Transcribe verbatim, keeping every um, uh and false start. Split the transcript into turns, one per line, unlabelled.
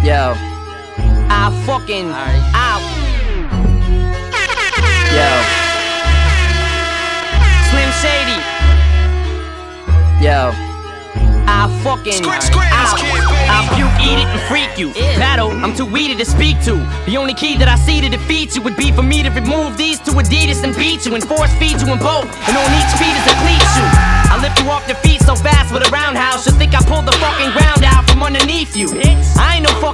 Yo, I fucking out. Yo, Slim Shady. Yo, I fucking out. I'll puke, eat it, and freak you. Battle, I'm too weedy to speak to. The only key that I see to defeat you would be for me to remove these two Adidas and beat you and force feed you in both. And on each feet is a cleat shoe. I lift you off your feet so fast with a roundhouse, you'll think I pulled the fucking ground out from underneath you. I ain't no fucking